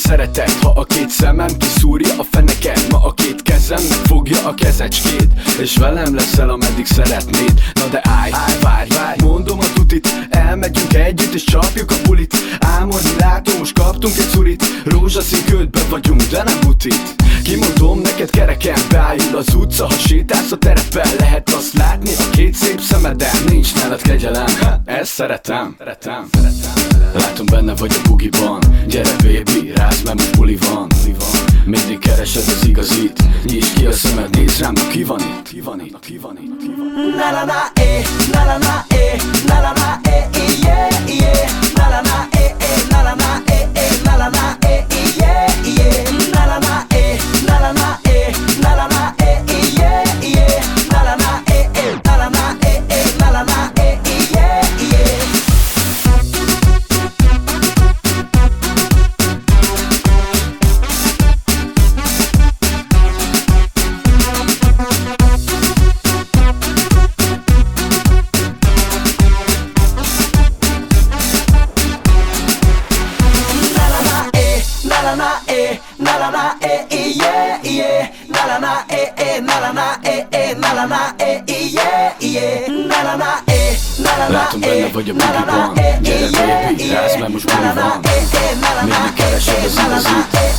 szeretet, ha a két szemem kiszúrja a feneket. Ma a két kezem megfogja a kezecskét, és velem leszel, ameddig szeretnéd. Na de állj, várj, mondom a tutit, elmegyünk együtt és csapjuk a bulit. Álmodni látom, most kaptunk egy szurit, rózsaszín ködbe vagyunk, de nem butit. Kimondom neked kereken, beállul az utca, ha sétálsz a terepen. Lehet azt látni a két szép szemeden, nincs nálad kegyelem, ezt szeretem. Látom benne vagy a bugiban, gyere baby, rázd, mert most buli van. Mindig keresed az igazit, nyisd ki a szemed, nézd rám, ki van itt. Na na na eh, na na na eh, na na na eh, yeah yeah. Na na na eh, na na na eh, na na na eh, yeah yeah. Na na na eh, na na na eh, na na na eh, yeah yeah. Na na na eh, na na na eh, na na na eh, yeah yeah. Na na na eh, na na na eh, yeah yeah. Na na na eh, na na na eh, na na na eh, yeah yeah. Na na na eh, na na na látom benne vagy a bugiban, gyere baby, rázd, mert most buli van. Mindig keresed az igazit,